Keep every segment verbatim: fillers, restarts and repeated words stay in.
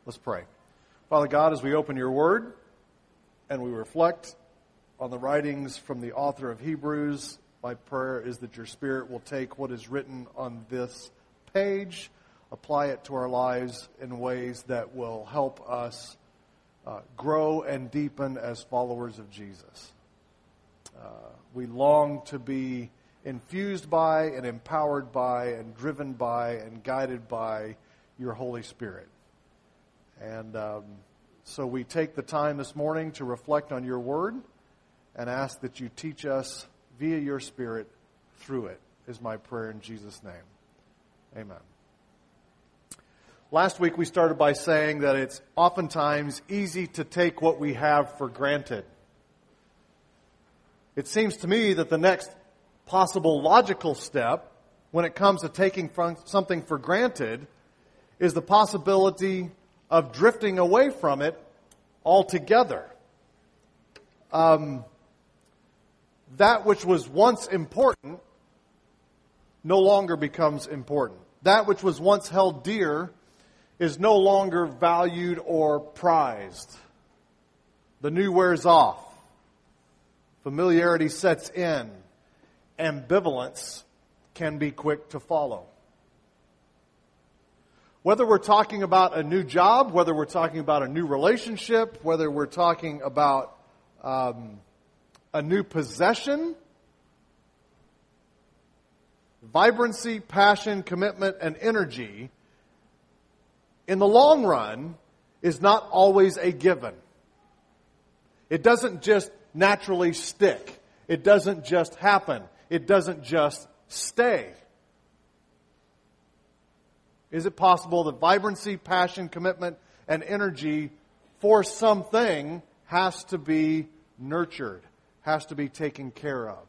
Let's pray. Father God, as we open your word and we reflect on the writings from the author of Hebrews, my prayer is that your Spirit will take what is written on this page, apply it to our lives in ways that will help us uh, grow and deepen as followers of Jesus. Uh, we long to be infused by and empowered by and driven by and guided by your Holy Spirit. And um, so we take the time this morning to reflect on your word and ask that you teach us via your Spirit through it, is my prayer in Jesus' name. Amen. Last week we started by saying that it's oftentimes easy to take what we have for granted. It seems to me that the next possible logical step when it comes to taking something for granted is the possibility of drifting away from it altogether. Um, that which was once important no longer becomes important. That which was once held dear is no longer valued or prized. The new wears off. Familiarity sets in. Ambivalence can be quick to follow. Whether we're talking about a new job, whether we're talking about a new relationship, whether we're talking about um, a new possession, vibrancy, passion, commitment, and energy, in the long run, is not always a given. It doesn't just naturally stick. It doesn't just happen. It doesn't just stay. Is it possible that vibrancy, passion, commitment, and energy for something has to be nurtured, has to be taken care of?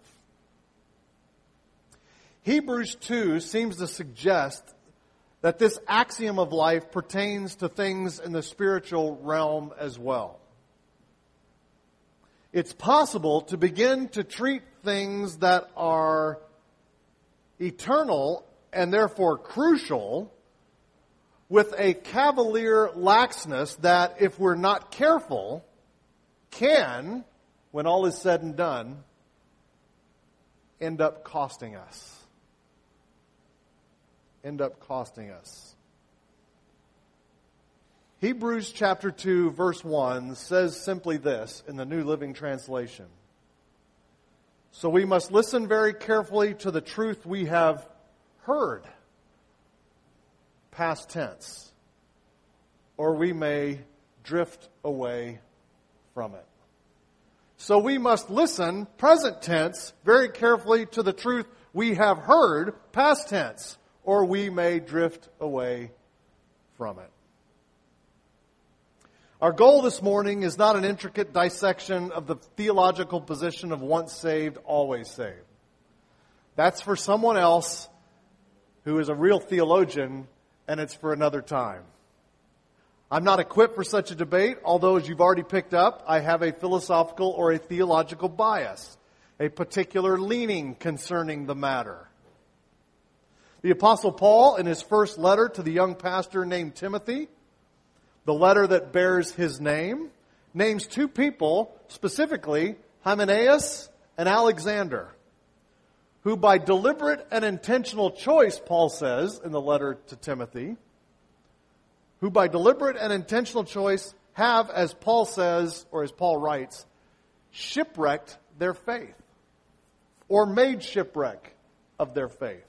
Hebrews two seems to suggest that this axiom of life pertains to things in the spiritual realm as well. It's possible to begin to treat things that are eternal and therefore crucial with a cavalier laxness that, if we're not careful, can, when all is said and done, end up costing us. End up costing us. Hebrews chapter two, verse one says simply this in the New Living Translation. So we must listen very carefully to the truth we have heard. Past tense, or we may drift away from it. So we must listen, present tense, very carefully to the truth we have heard, past tense, or we may drift away from it. Our goal this morning is not an intricate dissection of the theological position of once saved, always saved. That's for someone else who is a real theologian, and it's for another time. I'm not equipped for such a debate, although, as you've already picked up, I have a philosophical or a theological bias, a particular leaning concerning the matter. The Apostle Paul, in his first letter to the young pastor named Timothy, the letter that bears his name, names two people, specifically Hymenaeus and Alexander, who by deliberate and intentional choice, Paul says in the letter to Timothy, who by deliberate and intentional choice have, as Paul says, or as Paul writes, shipwrecked their faith, or made shipwreck of their faith.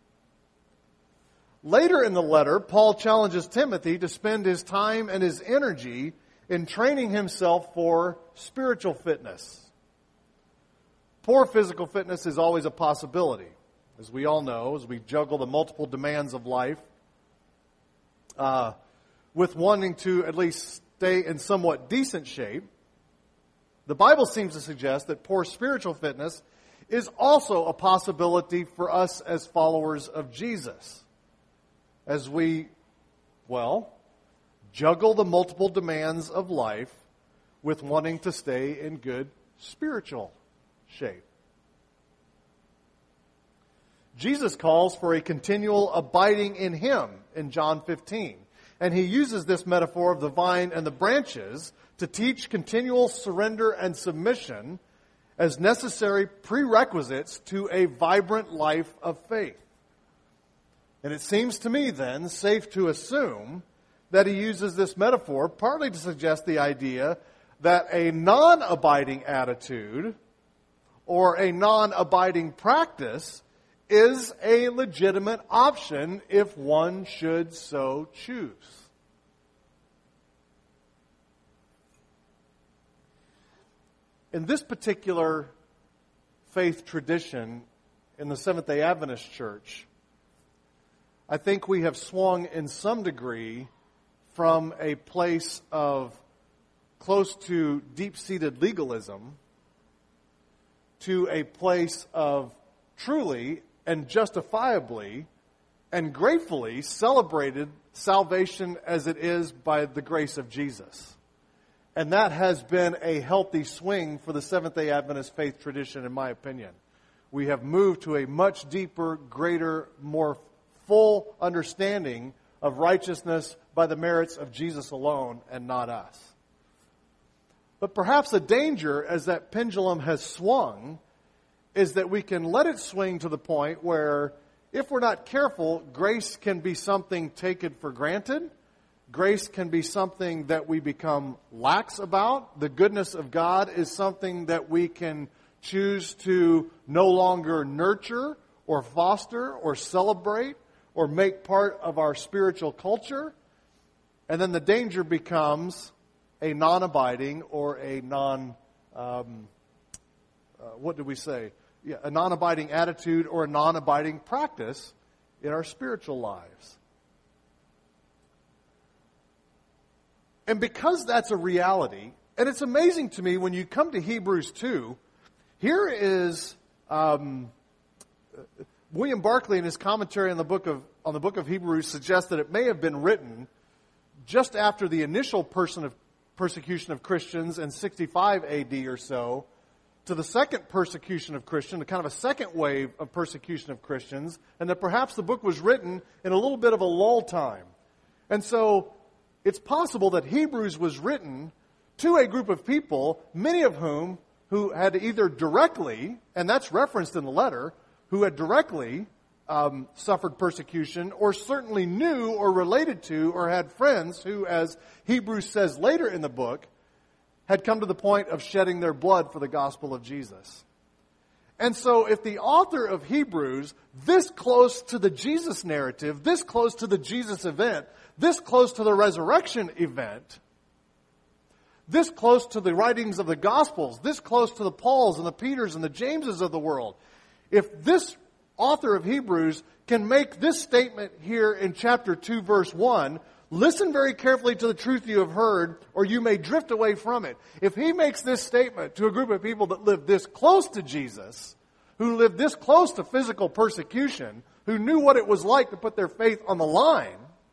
Later in the letter, Paul challenges Timothy to spend his time and his energy in training himself for spiritual fitness. Poor physical fitness is always a possibility, as we all know, as we juggle the multiple demands of life, uh, with wanting to at least stay in somewhat decent shape. The Bible seems to suggest that poor spiritual fitness is also a possibility for us as followers of Jesus, as we, well, juggle the multiple demands of life with wanting to stay in good spiritual shape. Jesus calls for a continual abiding in Him in John fifteen. And he uses this metaphor of the vine and the branches to teach continual surrender and submission as necessary prerequisites to a vibrant life of faith. And it seems to me then safe to assume that he uses this metaphor partly to suggest the idea that a non-abiding attitude or a non-abiding practice is a legitimate option if one should so choose. In this particular faith tradition in the Seventh-day Adventist Church, I think we have swung in some degree from a place of close to deep-seated legalism to a place of truly and justifiably and gratefully celebrated salvation as it is by the grace of Jesus. And that has been a healthy swing for the Seventh-day Adventist faith tradition, in my opinion. We have moved to a much deeper, greater, more full understanding of righteousness by the merits of Jesus alone and not us. But perhaps a danger as that pendulum has swung is that we can let it swing to the point where, if we're not careful, grace can be something taken for granted. Grace can be something that we become lax about. The goodness of God is something that we can choose to no longer nurture or foster or celebrate or make part of our spiritual culture. And then the danger becomes a non-abiding or a non, um, uh, what do we say? Yeah, a non-abiding attitude or a non-abiding practice in our spiritual lives. And because that's a reality, and it's amazing to me when you come to Hebrews two, here is um, William Barclay in his commentary on the book of on the book of Hebrews suggests that it may have been written just after the initial person of persecution of Christians in sixty-five A D or so, to the second persecution of Christians, kind of a second wave of persecution of Christians, and that perhaps the book was written in a little bit of a lull time. And so it's possible that Hebrews was written to a group of people, many of whom who had either directly, and that's referenced in the letter, who had directly um, suffered persecution, or certainly knew or related to or had friends who, as Hebrews says later in the book, had come to the point of shedding their blood for the gospel of Jesus. And so if the author of Hebrews, this close to the Jesus narrative, this close to the Jesus event, this close to the resurrection event, this close to the writings of the Gospels, this close to the Pauls and the Peters and the Jameses of the world, if this author of Hebrews can make this statement here in chapter two, verse one, listen very carefully to the truth you have heard, or you may drift away from it. If he makes this statement to a group of people that live this close to Jesus, who lived this close to physical persecution, who knew what it was like to put their faith on the line,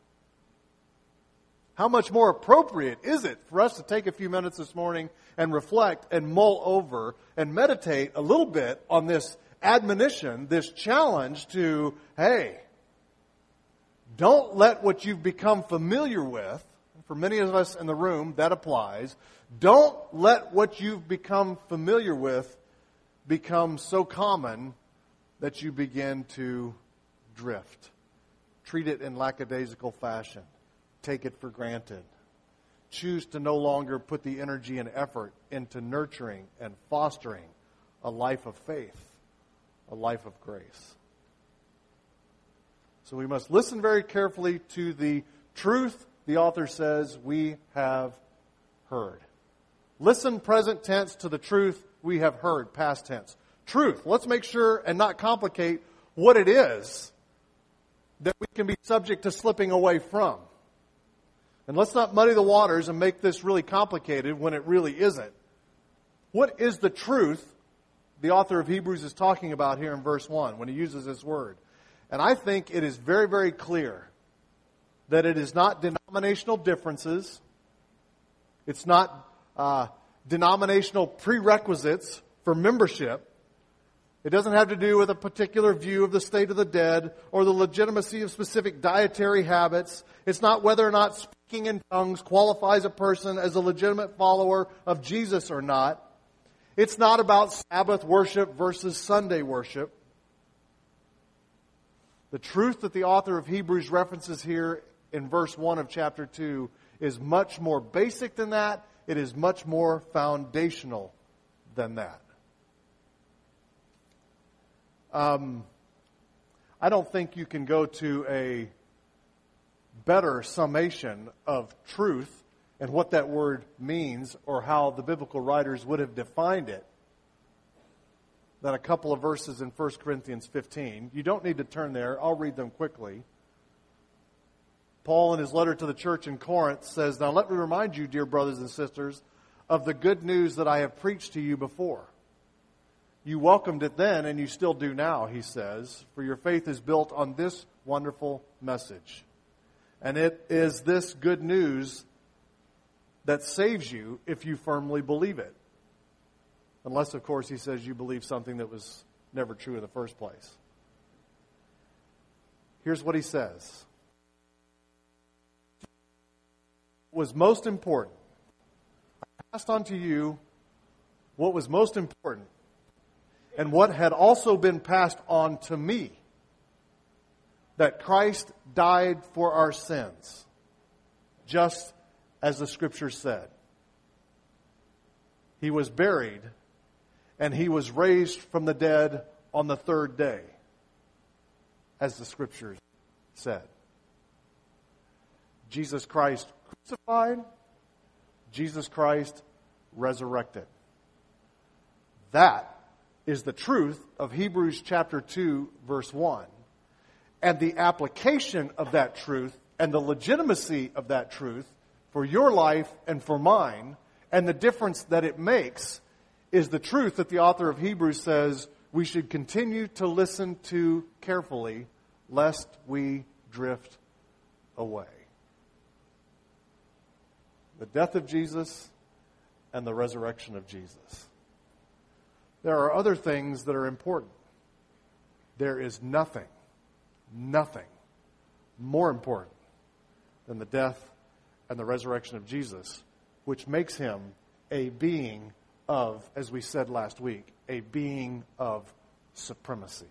how much more appropriate is it for us to take a few minutes this morning and reflect and mull over and meditate a little bit on this admonition, this challenge to, hey, don't let what you've become familiar with, for many of us in the room that applies, don't let what you've become familiar with become so common that you begin to drift. Treat it in lackadaisical fashion. Take it for granted. Choose to no longer put the energy and effort into nurturing and fostering a life of faith, a life of grace. So we must listen very carefully to the truth the author says we have heard. Listen, present tense, to the truth we have heard, past tense. Truth. Let's make sure and not complicate what it is that we can be subject to slipping away from. And let's not muddy the waters and make this really complicated when it really isn't. What is the truth the author of Hebrews is talking about here in verse one when he uses this word? And I think it is very, very clear that it is not denominational differences. It's not uh, denominational prerequisites for membership. It doesn't have to do with a particular view of the state of the dead or the legitimacy of specific dietary habits. It's not whether or not speaking in tongues qualifies a person as a legitimate follower of Jesus or not. It's not about Sabbath worship versus Sunday worship. The truth that the author of Hebrews references here in verse one of chapter two is much more basic than that. It is much more foundational than that. Um, I don't think you can go to a better summation of truth and what that word means or how the biblical writers would have defined it than a couple of verses in First Corinthians fifteen. You don't need to turn there. I'll read them quickly. Paul, in his letter to the church in Corinth, says, "Now let me remind you, dear brothers and sisters, of the good news that I have preached to you before. You welcomed it then, and you still do now," he says, "for your faith is built on this wonderful message. And it is this good news that saves you if you firmly believe it." Unless, of course, he says you believe something that was never true in the first place. Here's what he says. What was most important. I passed on to you what was most important and what had also been passed on to me, that Christ died for our sins, just as the Scripture said. He was buried, and he was raised from the dead on the third day, as the Scripture said. Jesus Christ crucified, Jesus Christ resurrected. That is the truth of Hebrews chapter two, verse one. And the application of that truth and the legitimacy of that truth for your life and for mine, and the difference that it makes, is the truth that the author of Hebrews says we should continue to listen to carefully, lest we drift away. The death of Jesus and the resurrection of Jesus. There are other things that are important. There is nothing, nothing more important than the death and the resurrection of Jesus, which makes him a being of, as we said last week, a being of supremacy.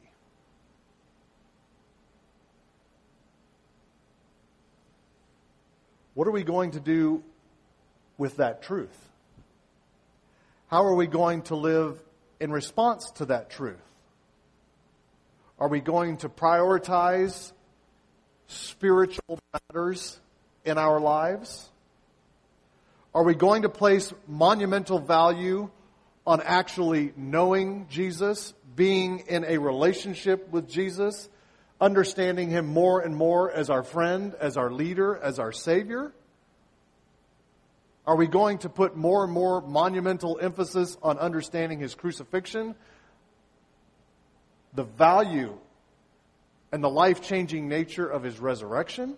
What are we going to do with that truth? How are we going to live in response to that truth? Are we going to prioritize spiritual matters in our lives? Are we going to place monumental value on actually knowing Jesus, being in a relationship with Jesus, understanding him more and more as our friend, as our leader, as our Savior? Are we going to put more and more monumental emphasis on understanding his crucifixion, the value and the life-changing nature of his resurrection?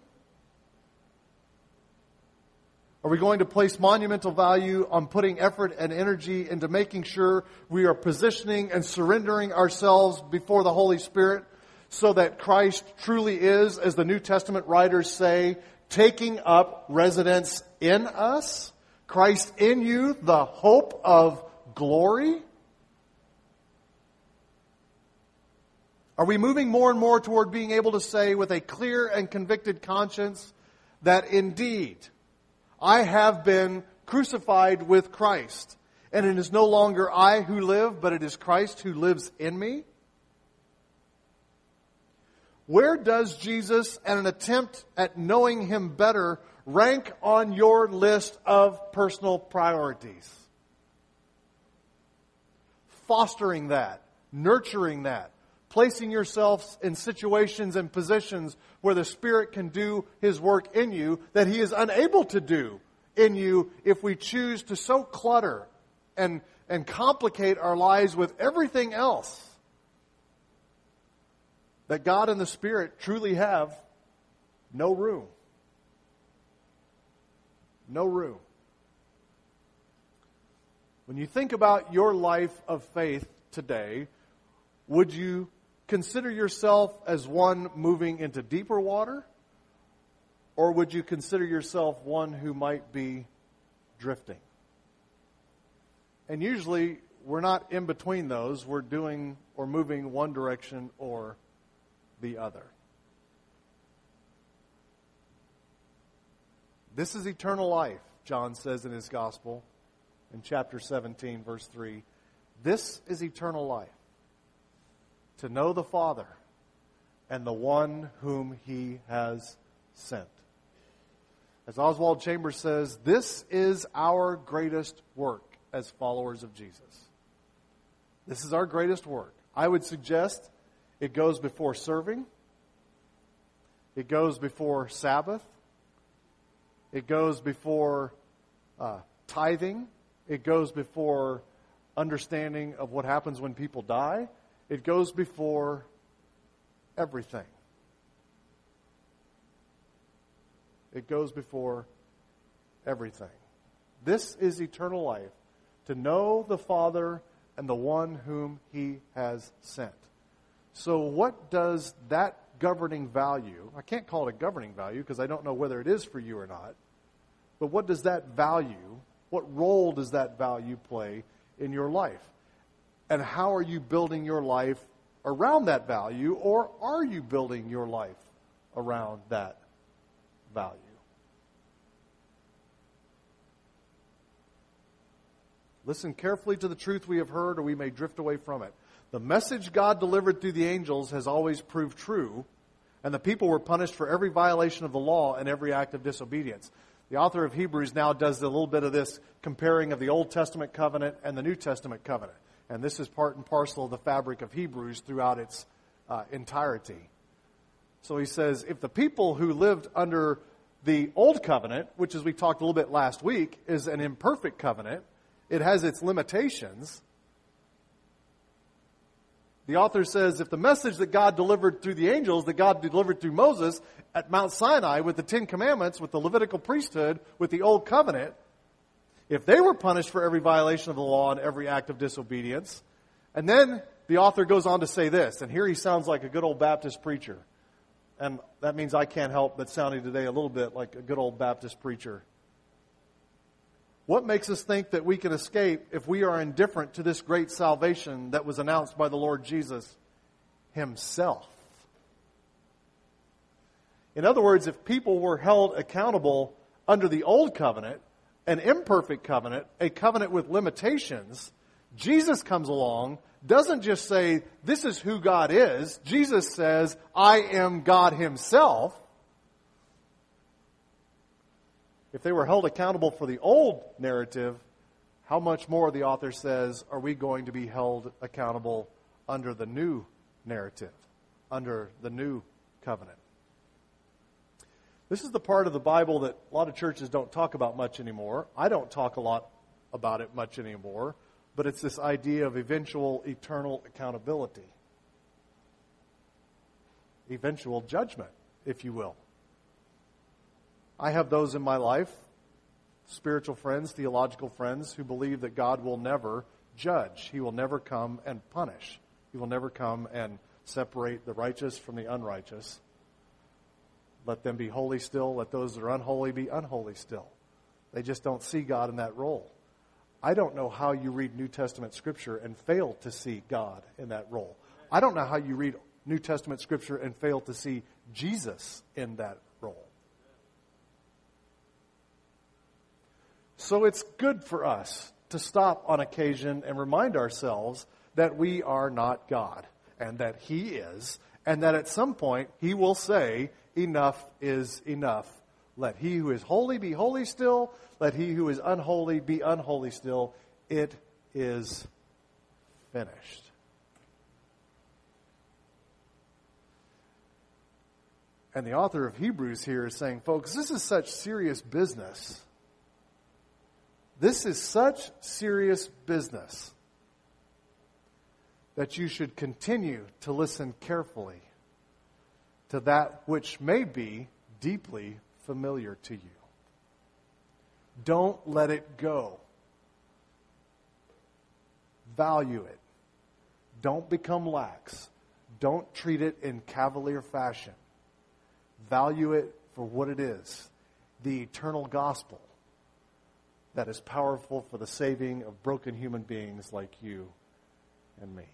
Are we going to place monumental value on putting effort and energy into making sure we are positioning and surrendering ourselves before the Holy Spirit so that Christ truly is, as the New Testament writers say, taking up residence in us? Christ in you, the hope of glory? Are we moving more and more toward being able to say with a clear and convicted conscience that indeed I have been crucified with Christ, and it is no longer I who live, but it is Christ who lives in me? Where does Jesus and an attempt at knowing him better rank on your list of personal priorities? Fostering that, nurturing that, placing yourselves in situations and positions where the Spirit can do his work in you that he is unable to do in you if we choose to so clutter and, and complicate our lives with everything else that God and the Spirit truly have no room. No room. When you think about your life of faith today, Would you consider yourself as one moving into deeper water? Or would you consider yourself one who might be drifting? And usually we're not in between those. We're doing or moving one direction or the other. This is eternal life, John says in his gospel in chapter seventeen, verse three. This is eternal life, to know the Father and the one whom he has sent. As Oswald Chambers says, this is our greatest work as followers of Jesus. This is our greatest work. I would suggest it goes before serving. It goes before Sabbath. It goes before uh, tithing. It goes before understanding of what happens when people die. It goes before everything. It goes before everything. This is eternal life, to know the Father and the one whom he has sent. So what does that governing value, I can't call it a governing value because I don't know whether it is for you or not, but what does that value, what role does that value play in your life? And how are you building your life around that value, or are you building your life around that value? Listen carefully to the truth we have heard, or we may drift away from it. The message God delivered through the angels has always proved true, and the people were punished for every violation of the law and every act of disobedience. The author of Hebrews now does a little bit of this comparing of the Old Testament covenant and the New Testament covenant. And this is part and parcel of the fabric of Hebrews throughout its uh, entirety. So he says, if the people who lived under the Old Covenant, which as we talked a little bit last week, is an imperfect covenant, it has its limitations. The author says, if the message that God delivered through the angels, that God delivered through Moses at Mount Sinai with the Ten Commandments, with the Levitical priesthood, with the Old Covenant, if they were punished for every violation of the law and every act of disobedience, and then the author goes on to say this, and here he sounds like a good old Baptist preacher. And that means I can't help but sounding today a little bit like a good old Baptist preacher. What makes us think that we can escape if we are indifferent to this great salvation that was announced by the Lord Jesus himself? In other words, if people were held accountable under the Old Covenant, an imperfect covenant, a covenant with limitations, Jesus comes along, doesn't just say, this is who God is. Jesus says, I am God himself. If they were held accountable for the old narrative, how much more, the author says, are we going to be held accountable under the new narrative, under the new covenant? This is the part of the Bible that a lot of churches don't talk about much anymore. I don't talk a lot about it much anymore, but it's this idea of eventual eternal accountability. Eventual judgment, if you will. I have those in my life, spiritual friends, theological friends, who believe that God will never judge. He will never come and punish. He will never come and separate the righteous from the unrighteous. Let them be holy still. Let those that are unholy be unholy still. They just don't see God in that role. I don't know how you read New Testament Scripture and fail to see God in that role. I don't know how you read New Testament Scripture and fail to see Jesus in that role. So it's good for us to stop on occasion and remind ourselves that we are not God, and that He is, and that at some point He will say, enough is enough. Let he who is holy be holy still. Let he who is unholy be unholy still. It is finished. And the author of Hebrews here is saying, folks, this is such serious business. This is such serious business that you should continue to listen carefully to that which may be deeply familiar to you. Don't let it go. Value it. Don't become lax. Don't treat it in cavalier fashion. Value it for what it is, the eternal gospel that is powerful for the saving of broken human beings like you and me.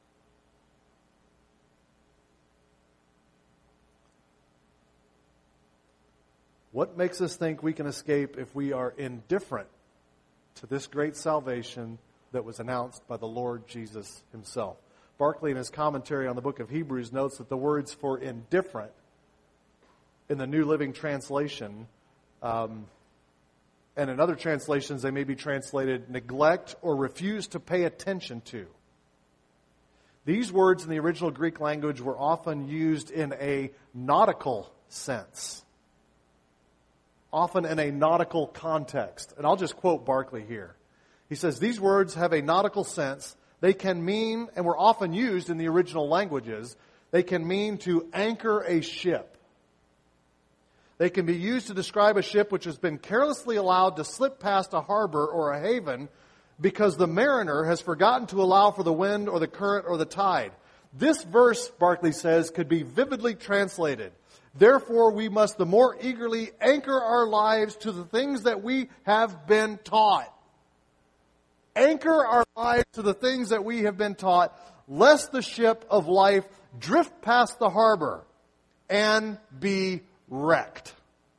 What makes us think we can escape if we are indifferent to this great salvation that was announced by the Lord Jesus himself? Barclay, in his commentary on the book of Hebrews, notes that the words for indifferent in the New Living Translation, um, and in other translations they may be translated neglect or refuse to pay attention to. These words in the original Greek language were often used in a nautical sense, often in a nautical context. And I'll just quote Barclay here. He says, these words have a nautical sense. They can mean, and were often used in the original languages, they can mean to anchor a ship. They can be used to describe a ship which has been carelessly allowed to slip past a harbor or a haven because the mariner has forgotten to allow for the wind or the current or the tide. This verse, Barclay says, could be vividly translated. Therefore, we must the more eagerly anchor our lives to the things that we have been taught. Anchor our lives to the things that we have been taught, lest the ship of life drift past the harbor and be wrecked.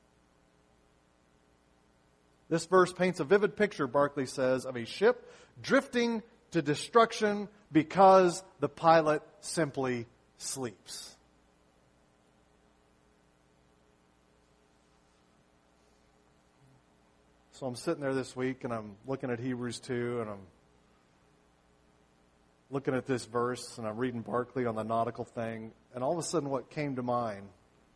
This verse paints a vivid picture, Barclay says, of a ship drifting to destruction because the pilot simply sleeps. So I'm sitting there this week and I'm looking at Hebrews two and I'm looking at this verse and I'm reading Barclay on the nautical thing, and all of a sudden what came to mind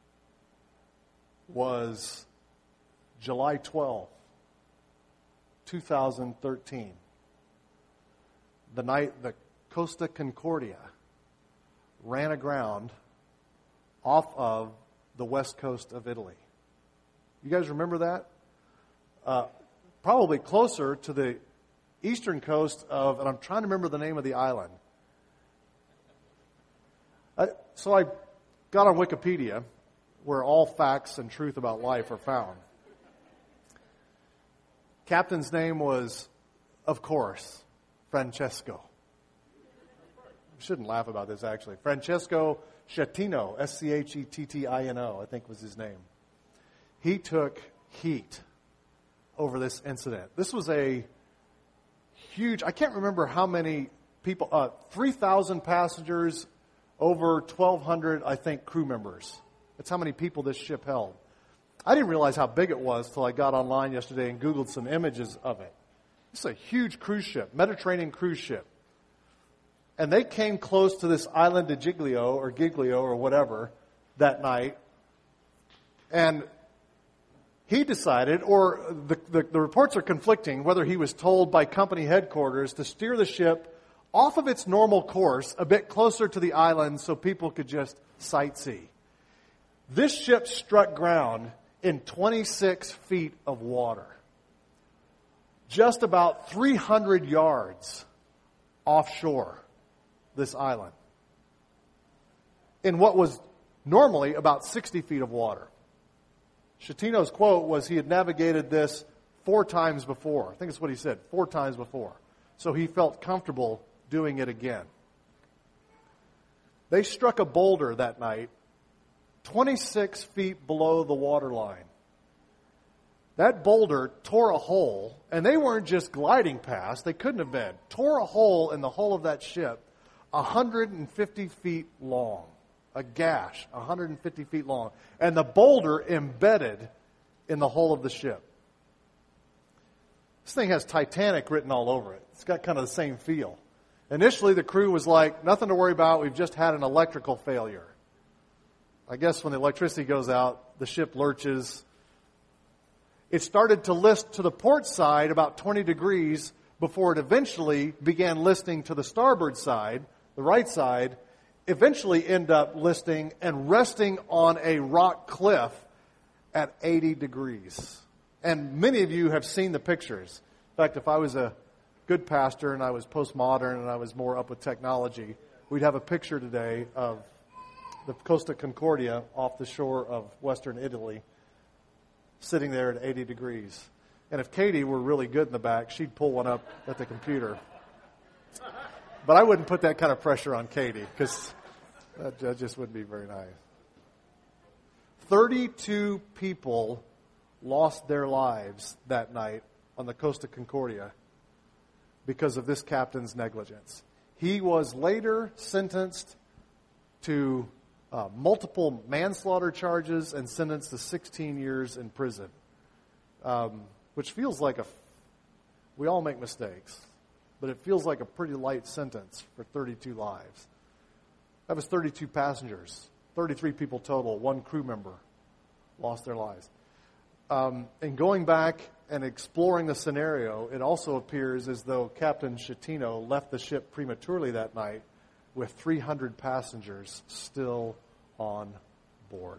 was July twelfth, two thousand thirteen, the night the Costa Concordia ran aground off of the west coast of Italy. You guys remember that? Uh, probably closer to the eastern coast of, and I'm trying to remember the name of the island. I, so I got on Wikipedia, where all facts and truth about life are found. Captain's name was, of course, Francesco. I shouldn't laugh about this, actually. Francesco Schettino, S C H E T T I N O, I think was his name. He took heat over this incident. This was a huge, I can't remember how many people, uh, three thousand passengers, over twelve hundred, I think, crew members. That's how many people this ship held. I didn't realize how big it was till I got online yesterday and Googled some images of it. It's a huge cruise ship, Mediterranean cruise ship. And they came close to this island de Giglio, or Giglio, or whatever, that night. And he decided, or the, the, the reports are conflicting, whether he was told by company headquarters to steer the ship off of its normal course a bit closer to the island so people could just sightsee. This ship struck ground in twenty-six feet of water, just about three hundred yards offshore this island, in what was normally about sixty feet of water. Schettino's quote was he had navigated this four times before. I think that's what he said, four times before. So he felt comfortable doing it again. They struck a boulder that night, twenty-six feet below the waterline. That boulder tore a hole, and they weren't just gliding past, they couldn't have been, tore a hole in the hull of that ship, one hundred fifty feet long. A gash, one hundred fifty feet long. And the boulder embedded in the hull of the ship. This thing has Titanic written all over it. It's got kind of the same feel. Initially, the crew was like, nothing to worry about, we've just had an electrical failure. I guess when the electricity goes out, the ship lurches. It started to list to the port side about twenty degrees before it eventually began listing to the starboard side, the right side, eventually end up listing and resting on a rock cliff at eighty degrees. And many of you have seen the pictures. In fact, if I was a good pastor and I was postmodern and I was more up with technology, we'd have a picture today of the Costa Concordia off the shore of western Italy, sitting there at eighty degrees. And if Katie were really good in the back, she'd pull one up at the computer. But I wouldn't put that kind of pressure on Katie, because that, that just wouldn't be very nice. thirty-two people lost their lives that night on the Costa Concordia because of this captain's negligence. He was later sentenced to uh, multiple manslaughter charges and sentenced to sixteen years in prison, um, which feels like a, we all make mistakes, but it feels like a pretty light sentence for thirty-two lives. That was thirty-two passengers, thirty-three people total, one crew member lost their lives. Um, and going back and exploring the scenario, it also appears as though Captain Schettino left the ship prematurely that night with three hundred passengers still on board.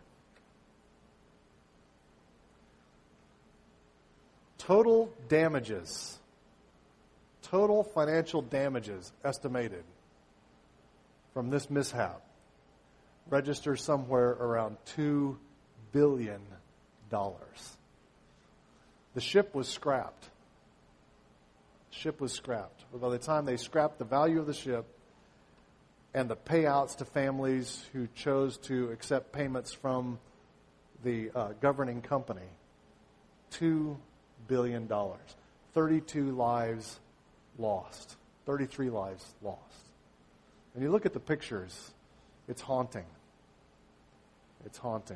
Total damages, total financial damages estimated from this mishap register somewhere around two billion dollars. The ship was scrapped. The ship was scrapped. But by the time they scrapped the value of the ship and the payouts to families who chose to accept payments from the uh, governing company, two billion dollars. thirty-two lives lost. thirty-three lives lost. And you look at the pictures, it's haunting. It's haunting.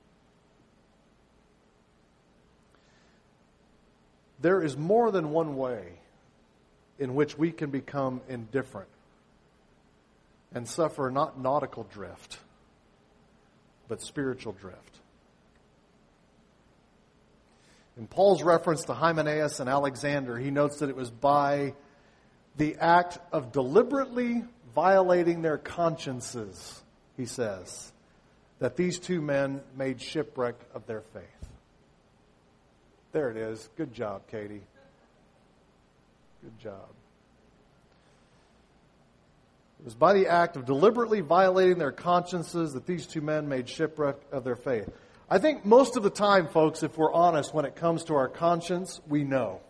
There is more than one way in which we can become indifferent and suffer not nautical drift, but spiritual drift. In Paul's reference to Hymenaeus and Alexander, he notes that it was by the act of deliberately violating their consciences, he says, that these two men made shipwreck of their faith. There it is. Good job, Katie. Good job. It was by the act of deliberately violating their consciences that these two men made shipwreck of their faith. I think most of the time, folks, if we're honest, when it comes to our conscience, we know.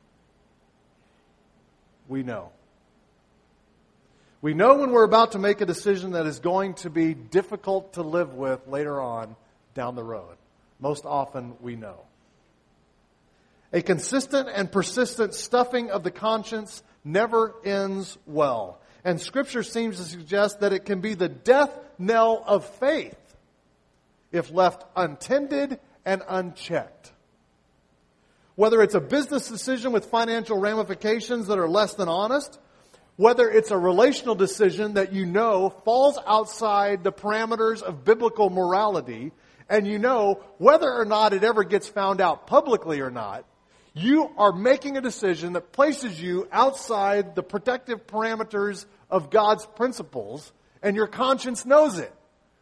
We know. We know when we're about to make a decision that is going to be difficult to live with later on down the road. Most often, we know. A consistent and persistent stuffing of the conscience never ends well. And Scripture seems to suggest that it can be the death knell of faith if left untended and unchecked. Whether it's a business decision with financial ramifications that are less than honest, whether it's a relational decision that you know falls outside the parameters of biblical morality, and you know whether or not it ever gets found out publicly or not, you are making a decision that places you outside the protective parameters of God's principles, and your conscience knows it.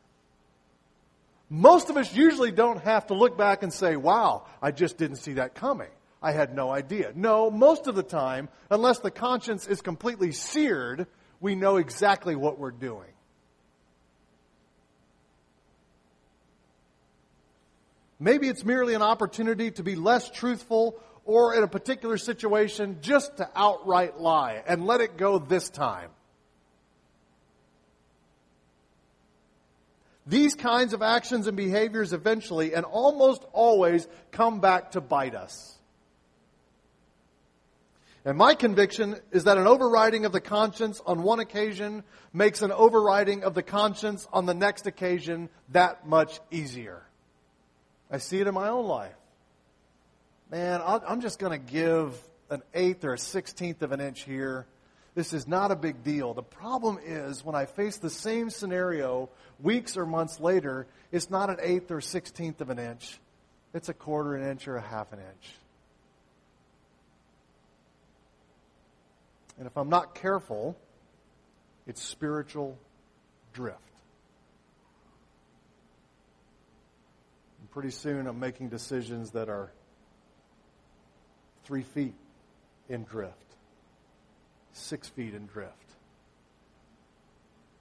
Most of us usually don't have to look back and say, wow, I just didn't see that coming. I had no idea. No, most of the time, unless the conscience is completely seared, we know exactly what we're doing. Maybe it's merely an opportunity to be less truthful, or in a particular situation, just to outright lie and let it go this time. These kinds of actions and behaviors eventually and almost always come back to bite us. And my conviction is that an overriding of the conscience on one occasion makes an overriding of the conscience on the next occasion that much easier. I see it in my own life. Man, I'm just going to give an eighth or a sixteenth of an inch here. This is not a big deal. The problem is when I face the same scenario weeks or months later, it's not an eighth or sixteenth of an inch. It's a quarter an inch or a half an inch. And if I'm not careful, it's spiritual drift. And pretty soon I'm making decisions that are three feet in drift, six feet in drift.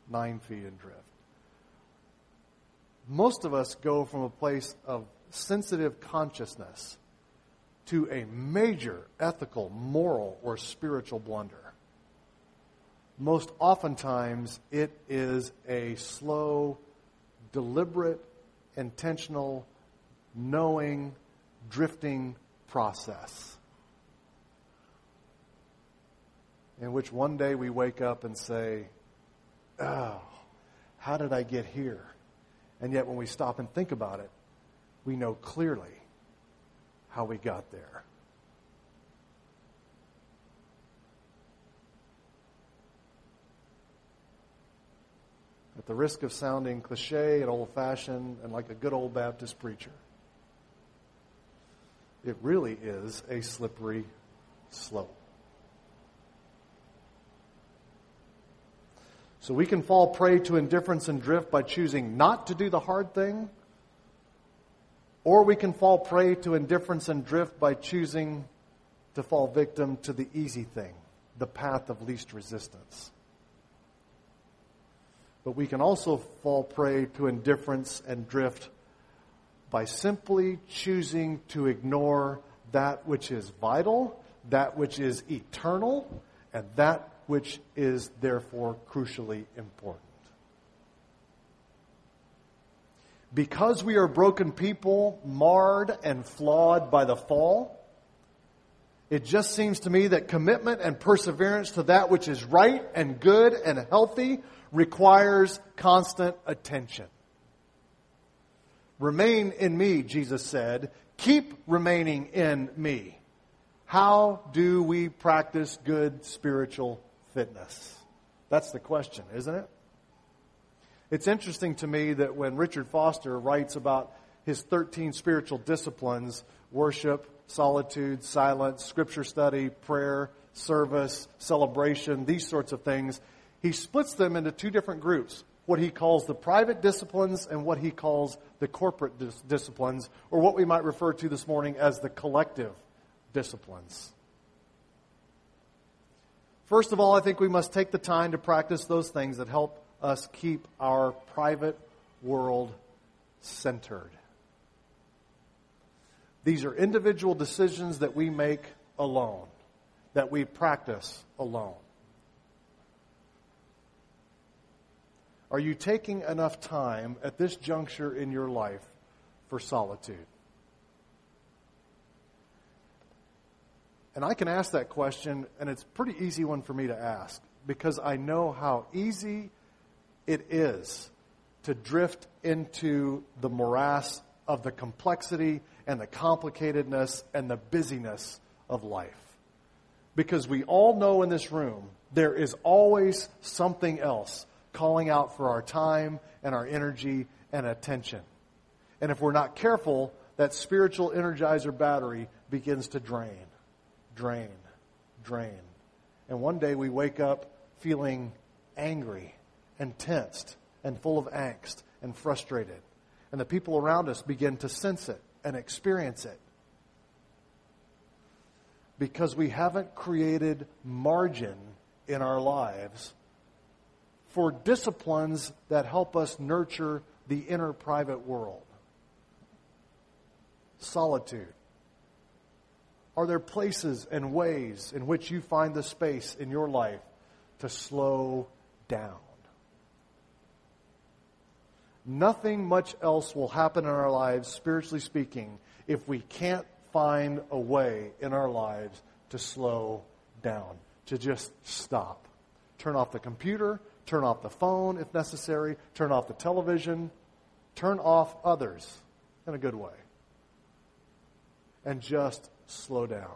nine feet in drift. Most of us go from a place of sensitive consciousness to a major ethical, moral, or spiritual blunder. Most oftentimes, it is a slow, deliberate, intentional, knowing, drifting process in which one day we wake up and say, oh, how did I get here? And yet when we stop and think about it, we know clearly how we got there. At the risk of sounding cliche and old-fashioned and like a good old Baptist preacher, it really is a slippery slope. So we can fall prey to indifference and drift by choosing not to do the hard thing, or we can fall prey to indifference and drift by choosing to fall victim to the easy thing, the path of least resistance. But we can also fall prey to indifference and drift by simply choosing to ignore that which is vital, that which is eternal, and that which is therefore crucially important. Because we are broken people, marred and flawed by the fall, it just seems to me that commitment and perseverance to that which is right and good and healthy requires constant attention. Remain in me, Jesus said. Keep remaining in me. How do we practice good spiritual fitness? That's the question, isn't it? It's interesting to me that when Richard Foster writes about his thirteen spiritual disciplines, worship, solitude, silence, scripture study, prayer, service, celebration, these sorts of things, he splits them into two different groups. What he calls the private disciplines and what he calls the corporate dis- disciplines, or what we might refer to this morning as the collective disciplines. First of all, I think we must take the time to practice those things that help us keep our private world centered. These are individual decisions that we make alone, that we practice alone. Are you taking enough time at this juncture in your life for solitude? And I can ask that question, and it's a pretty easy one for me to ask, because I know how easy it is to drift into the morass of the complexity and the complicatedness and the busyness of life. Because we all know in this room, there is always something else calling out for our time and our energy and attention. And if we're not careful, that spiritual energizer battery begins to drain, drain, drain. And one day we wake up feeling angry and tensed and full of angst and frustrated. And the people around us begin to sense it and experience it. Because we haven't created margin in our lives for disciplines that help us nurture the inner private world. Solitude. Are there places and ways in which you find the space in your life to slow down? Nothing much else will happen in our lives, spiritually speaking, if we can't find a way in our lives to slow down, to just stop. Turn off the computer, turn off the phone if necessary, turn off the television, turn off others in a good way, and just slow down.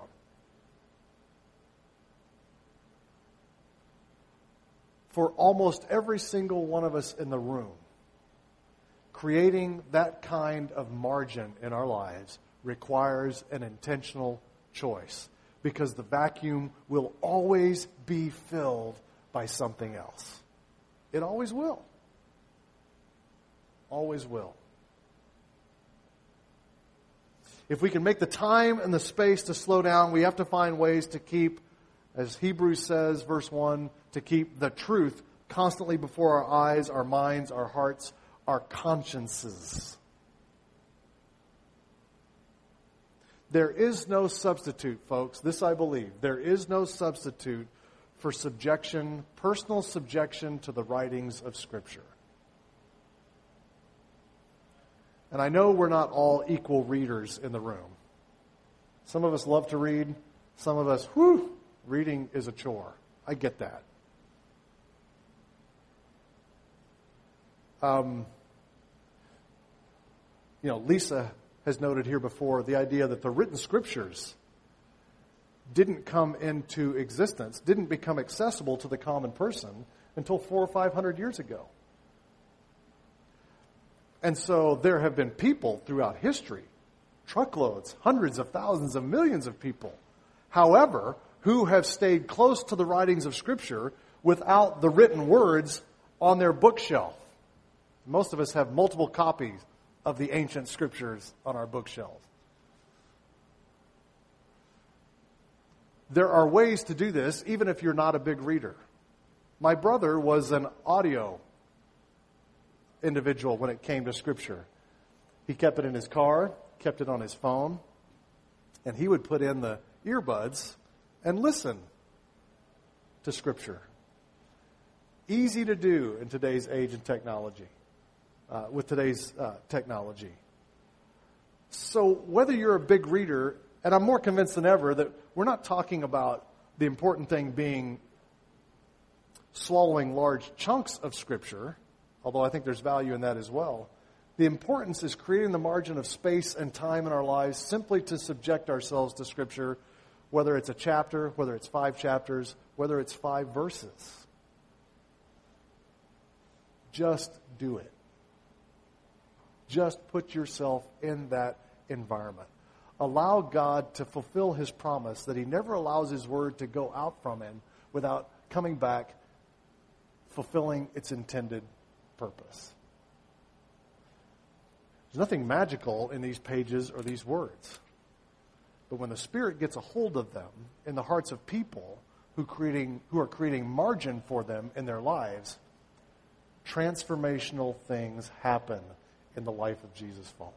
For almost every single one of us in the room, creating that kind of margin in our lives requires an intentional choice, because the vacuum will always be filled by something else. It always will. Always will. If we can make the time and the space to slow down, we have to find ways to keep, as Hebrews says, verse one, to keep the truth constantly before our eyes, our minds, our hearts, our consciences. There is no substitute, folks. This I believe. There is no substitute for subjection, personal subjection to the writings of Scripture. And I know we're not all equal readers in the room. Some of us love to read. Some of us, whew, reading is a chore. I get that. Um, you know, Lisa has noted here before the idea that the written Scriptures didn't come into existence, didn't become accessible to the common person until four or five hundred years ago. And so there have been people throughout history, truckloads, hundreds of thousands of millions of people, however, who have stayed close to the writings of Scripture without the written words on their bookshelf. Most of us have multiple copies of the ancient Scriptures on our bookshelf. There are ways to do this, even if you're not a big reader. My brother was an audio individual when it came to Scripture. He kept it in his car, kept it on his phone, and he would put in the earbuds and listen to Scripture. Easy to do in today's age and technology, uh, with today's uh, technology. So whether you're a big reader, and I'm more convinced than ever that we're not talking about the important thing being swallowing large chunks of Scripture, although I think there's value in that as well. The importance is creating the margin of space and time in our lives simply to subject ourselves to Scripture, whether it's a chapter, whether it's five chapters, whether it's five verses. Just do it. Just put yourself in that environment. Allow God to fulfill His promise that He never allows His word to go out from Him without coming back, fulfilling its intended purpose. There's nothing magical in these pages or these words. But when the Spirit gets a hold of them in the hearts of people who creating who are creating margin for them in their lives, transformational things happen in the life of Jesus' followers.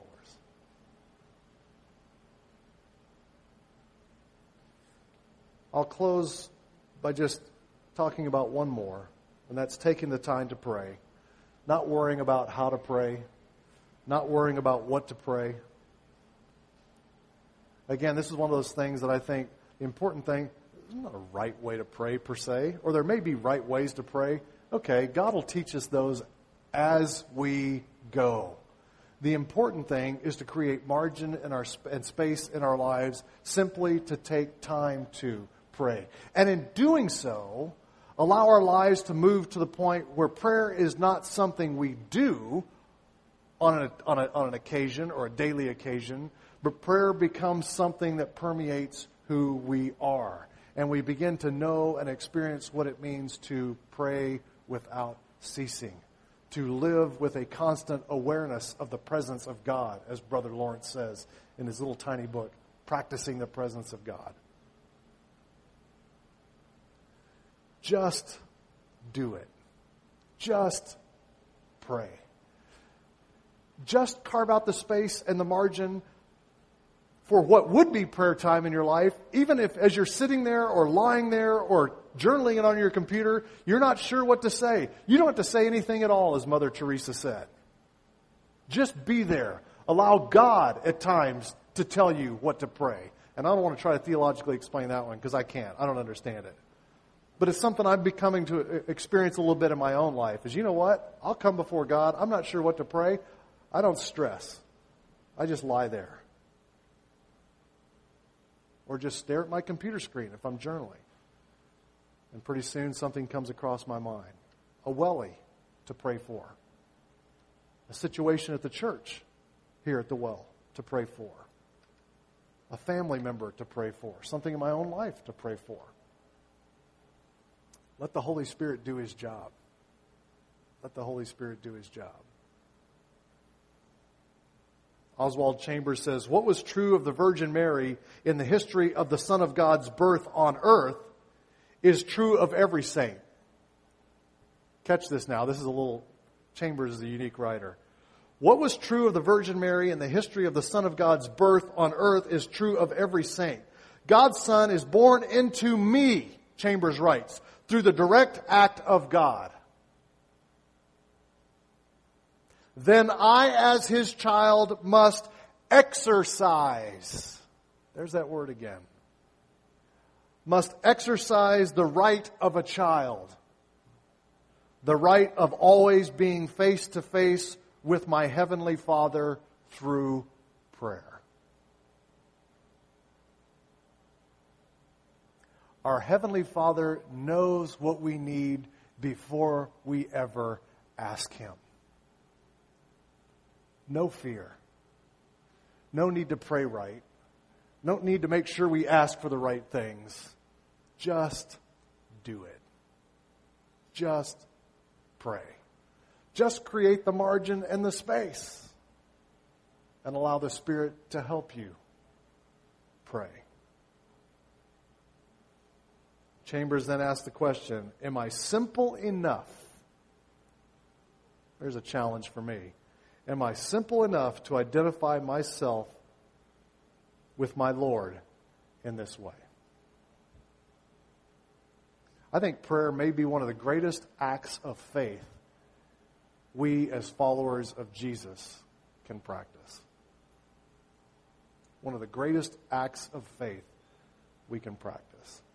I'll close by just talking about one more, and that's taking the time to pray. Not worrying about how to pray, not worrying about what to pray. Again, this is one of those things that I think the important thing, there's not a right way to pray per se, or there may be right ways to pray. Okay, God will teach us those as we go. The important thing is to create margin in our and space in our lives simply to take time to pray. And in doing so, allow our lives to move to the point where prayer is not something we do on an, on, a, on an occasion or a daily occasion, but prayer becomes something that permeates who we are. And we begin to know and experience what it means to pray without ceasing, to live with a constant awareness of the presence of God, as Brother Lawrence says in his little tiny book, Practicing the Presence of God. Just do it. Just pray. Just carve out the space and the margin for what would be prayer time in your life, even if as you're sitting there or lying there or journaling it on your computer, you're not sure what to say. You don't have to say anything at all, as Mother Teresa said. Just be there. Allow God at times to tell you what to pray. And I don't want to try to theologically explain that one because I can't. I don't understand it. But it's something I'm becoming to experience a little bit in my own life. Is you know what? I'll come before God. I'm not sure what to pray. I don't stress. I just lie there. Or just stare at my computer screen if I'm journaling. And pretty soon something comes across my mind. A welly to pray for. A situation at the church here at the well to pray for. A family member to pray for. Something in my own life to pray for. Let the Holy Spirit do His job. Let the Holy Spirit do His job. Oswald Chambers says, what was true of the Virgin Mary in the history of the Son of God's birth on earth is true of every saint. Catch this now. This is a little, Chambers is a unique writer. What was true of the Virgin Mary in the history of the Son of God's birth on earth is true of every saint. God's Son is born into me, Chambers writes, through the direct act of God. Then I, as his child, must exercise. There's that word again. Must exercise the right of a child. The right of always being face to face with my Heavenly Father through prayer. Our Heavenly Father knows what we need before we ever ask Him. No fear. No need to pray right. No need to make sure we ask for the right things. Just do it. Just pray. Just create the margin and the space. And allow the Spirit to help you pray. Chambers then asked the question, am I simple enough? There's a challenge for me. Am I simple enough to identify myself with my Lord in this way? I think prayer may be one of the greatest acts of faith we as followers of Jesus can practice. One of the greatest acts of faith we can practice.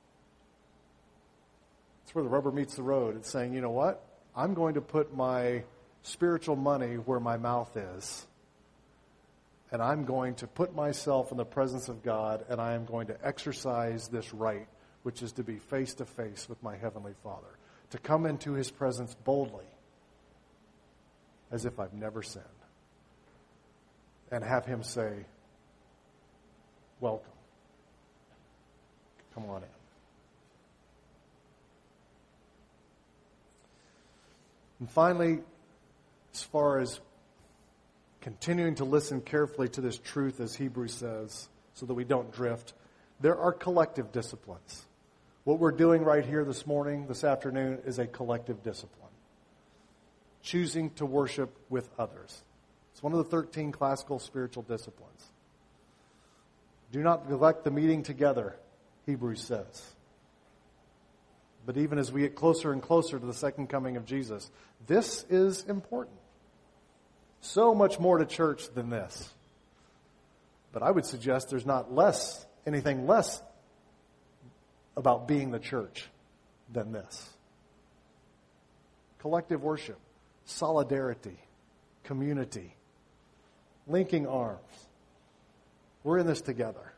It's where the rubber meets the road. It's saying, you know what? I'm going to put my spiritual money where my mouth is. And I'm going to put myself in the presence of God, and I am going to exercise this right, which is to be face to face with my Heavenly Father. To come into His presence boldly, as if I've never sinned. And have Him say, welcome. Come on in. And finally, as far as continuing to listen carefully to this truth, as Hebrews says, so that we don't drift, there are collective disciplines. What we're doing right here this morning, this afternoon, is a collective discipline. Choosing to worship with others. It's one of the thirteen classical spiritual disciplines. Do not neglect the meeting together, Hebrews says. But even as we get closer and closer to the second coming of Jesus, this is important. So much more to church than this. But I would suggest there's not less, anything less about being the church than this. Collective worship, solidarity, community, linking arms. We're in this together.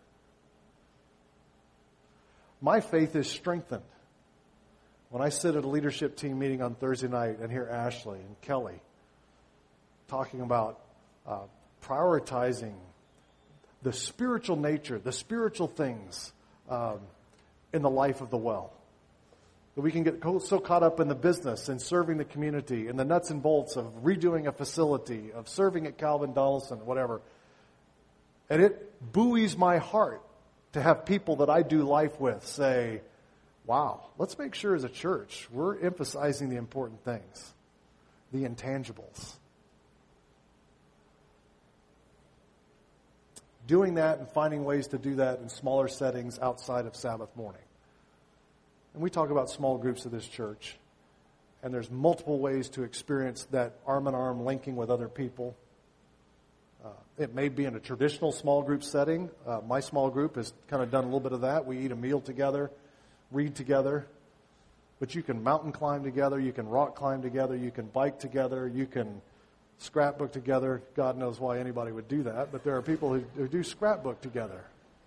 My faith is strengthened when I sit at a leadership team meeting on Thursday night and hear Ashley and Kelly talking about uh, prioritizing the spiritual nature, the spiritual things um, in the life of the well. That we can get so caught up in the business and serving the community and the nuts and bolts of redoing a facility, of serving at Calvin Donaldson, whatever. And it buoys my heart to have people that I do life with say, wow, let's make sure as a church we're emphasizing the important things, the intangibles. Doing that and finding ways to do that in smaller settings outside of Sabbath morning. And we talk about small groups of this church, and there's multiple ways to experience that arm-in-arm linking with other people. Uh, it may be in a traditional small group setting. Uh, my small group has kind of done a little bit of that. We eat a meal together, read together. But you can mountain climb together, you can rock climb together, you can bike together, you can scrapbook together. God knows why anybody would do that, but there are people who, who do scrapbook together.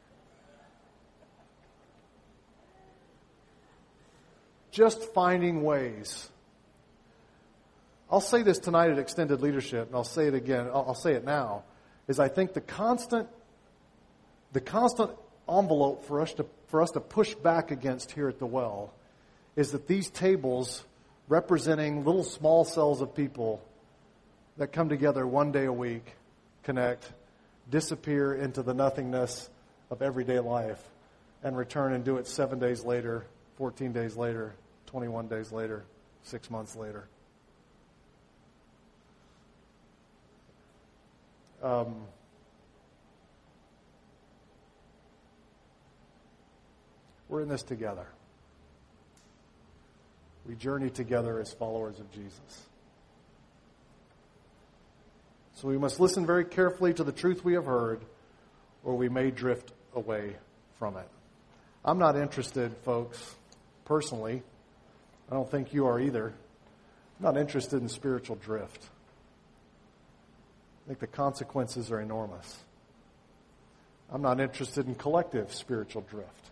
Just finding ways. I'll say this tonight at Extended Leadership, and I'll say it again, I'll, I'll say it now, is I think the constant, the constant envelope for us to for us to push back against here at the well is that these tables representing little small cells of people that come together one day a week, connect, disappear into the nothingness of everyday life, and return and do it seven days later, fourteen days later, twenty-one days later, six months later. Um, we're in this together. We journey together as followers of Jesus. So we must listen very carefully to the truth we have heard, or we may drift away from it. I'm not interested, folks, personally. I don't think you are either. I'm not interested in spiritual drift. I think the consequences are enormous. I'm not interested in collective spiritual drift.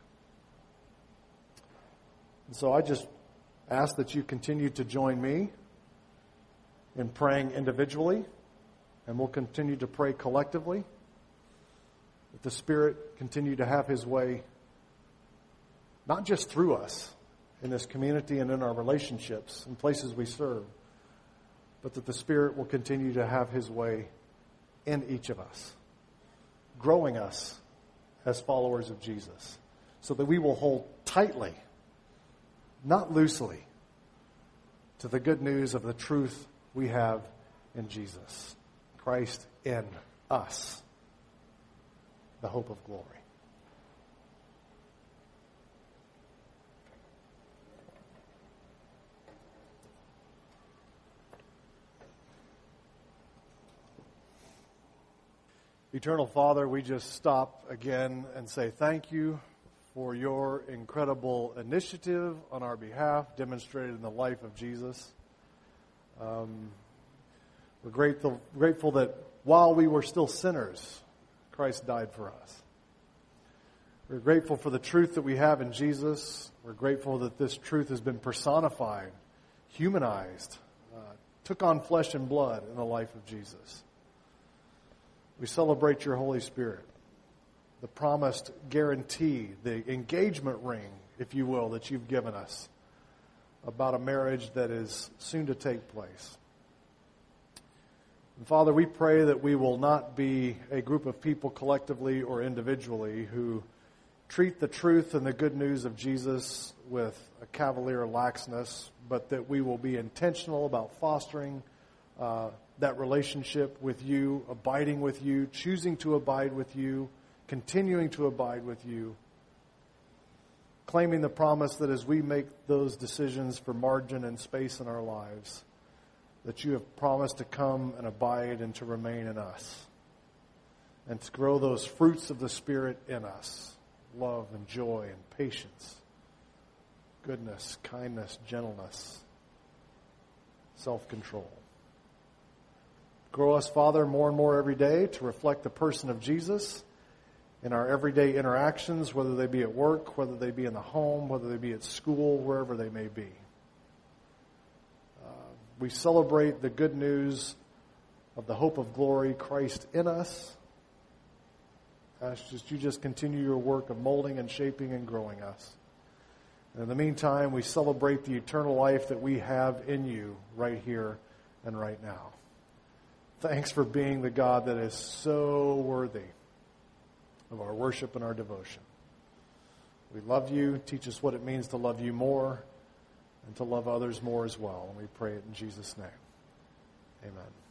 And so I just ask that you continue to join me in praying individually, and we'll continue to pray collectively, that the Spirit continue to have His way, not just through us in this community and in our relationships and places we serve, but that the Spirit will continue to have His way in each of us, growing us as followers of Jesus, so that we will hold tightly, not loosely, to the good news of the truth we have in Jesus, Christ in us, the hope of glory. Eternal Father, we just stop again and say thank you for your incredible initiative on our behalf, demonstrated in the life of Jesus. Um, we're grateful, grateful that while we were still sinners, Christ died for us. We're grateful for the truth that we have in Jesus. We're grateful that this truth has been personified, humanized, uh, took on flesh and blood in the life of Jesus. We celebrate your Holy Spirit, the promised guarantee, the engagement ring, if you will, that you've given us about a marriage that is soon to take place. And Father, we pray that we will not be a group of people collectively or individually who treat the truth and the good news of Jesus with a cavalier laxness, but that we will be intentional about fostering uh, that relationship with you, abiding with you, choosing to abide with you, continuing to abide with you, claiming the promise that as we make those decisions for margin and space in our lives, that you have promised to come and abide and to remain in us, and to grow those fruits of the Spirit in us, love and joy and patience, goodness, kindness, gentleness, self-control. Grow us, Father, more and more every day to reflect the person of Jesus in our everyday interactions, whether they be at work, whether they be in the home, whether they be at school, wherever they may be. Uh, we celebrate the good news of the hope of glory, Christ in us. Ask just you just continue your work of molding and shaping and growing us. And in the meantime, we celebrate the eternal life that we have in you right here and right now. Thanks for being the God that is so worthy of our worship and our devotion. We love you. Teach us what it means to love you more and to love others more as well. And we pray it in Jesus' name. Amen.